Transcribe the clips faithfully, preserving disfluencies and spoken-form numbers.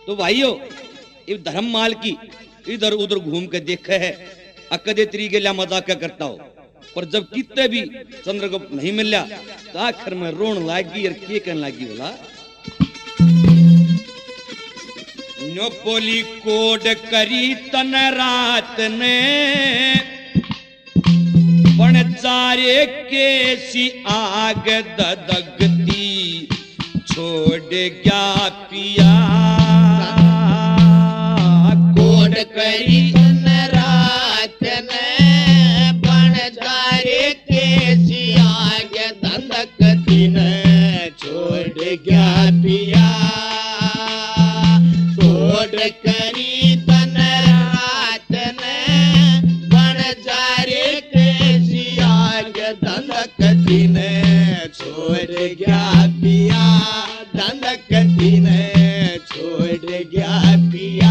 तो भाइयों ये धर्म माल की इधर उधर घूम के देखे है अकदे तरीके लिया मजाक करता हो, पर जब कितने भी चंद्रगुप्त नहीं मिला तो आखिर में रोन लागी और के कहने लागी बोला नोपोली कोड करी तन रात ने पण चारे केसी आग ददगती छोड़ गया पिया कोड करी तन रात ने पण चारे केसी आग ददगती ने छोड़ गया पिया कोड करी तन रात ने पण चारे केसी आग ददगती ने छोड़ गया पिया दंदकती ने छोड़ गया पिया।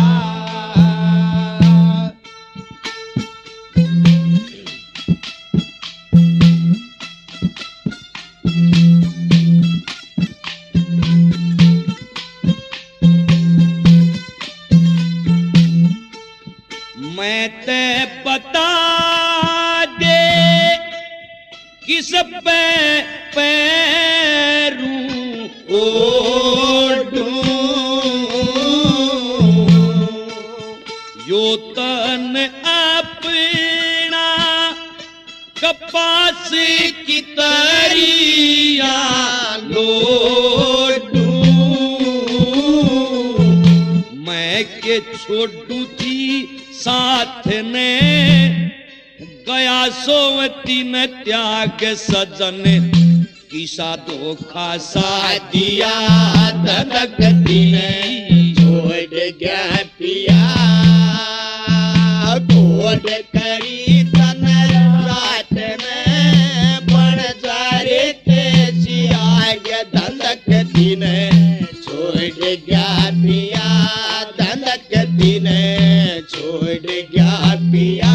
मैं ते बता दे किस पे पैरूं ओढ़ूं यो तन अपना कपास की तरिया लोडूं मैं के छोड़ू थी साथ ने गया सोवती न त्याग सजन किसा धोखा सा दिया ददगती ने छोड़ गया पिया कोड करी तन रात में पण चारे केसी आग ददगती ने छोड़ गया पिया ददगती ने छोड़ गया पिया।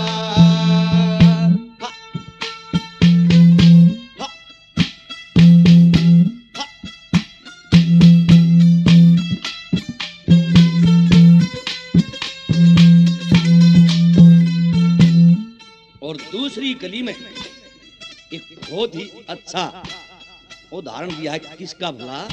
और दूसरी कली में एक बहुत ही अच्छा उदाहरण दिया है किसका भला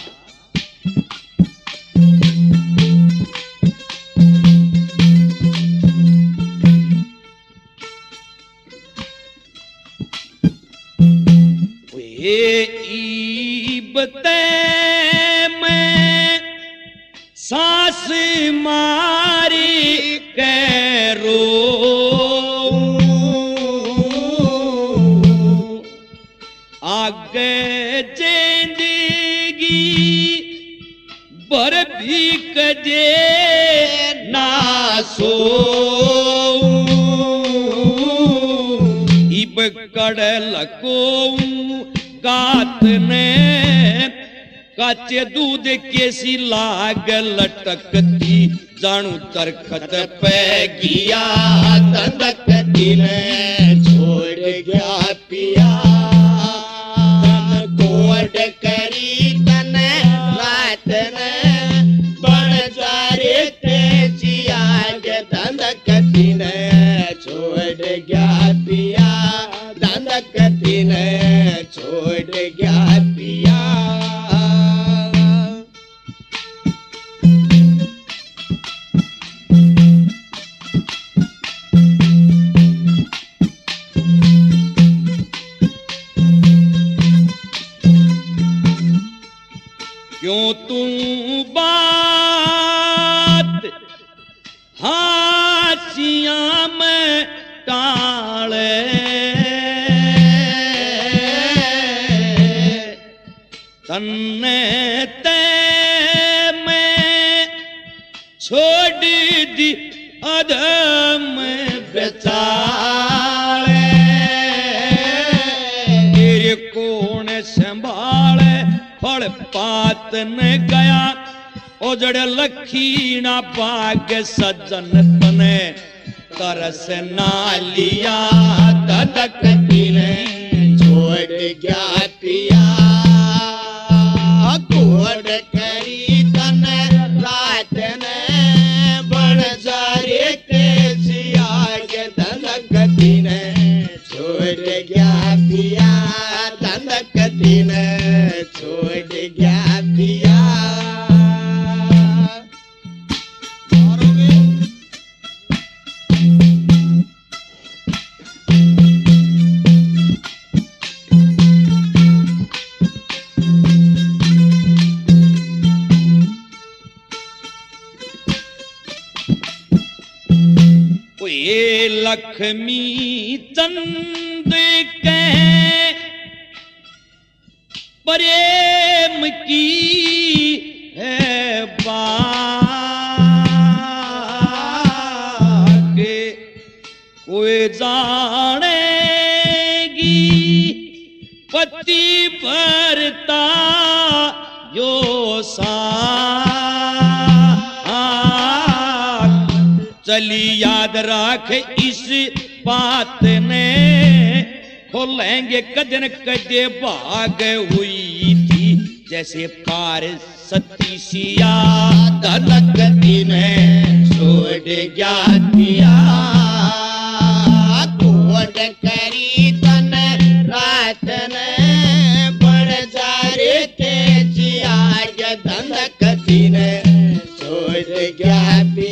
ईबते में सांस मारी कैरो आगे जिंदगी बर भी कजे ना सो इब कड़ल को गात ने काचे दूध केसी लाग लटकती जानू तरखत पे गिया ददगती ने छोड़ गया पिया कोड करी तन रात ने पण चारे केसी आग ददगती ने छोड़ गया पिया ददगती ने छोड़ गया पिया। क्यों तू बात हासियां में टाले तन्ने ते मैं छोड़ दी अधम बेचाले तेरे कौन संभाले फल पात न गया ओजड़ लखीना बाग सजन तने तरस ना लिया ददगती ने छोड़ गया पिया कोड करी तन रात ने ये लक्ष्मी चंद के प्रेम की है बात कोई जानेगी पति भरता यो सा चली याद राख इस बात ने खोलेंगे कदन कदे भाग हुई थी जैसे पार सती सिया दलकती ने छोड़ गया दिया कोट करी तन रात ने बड़ जारे के जिया दलकती ने छोड़ गया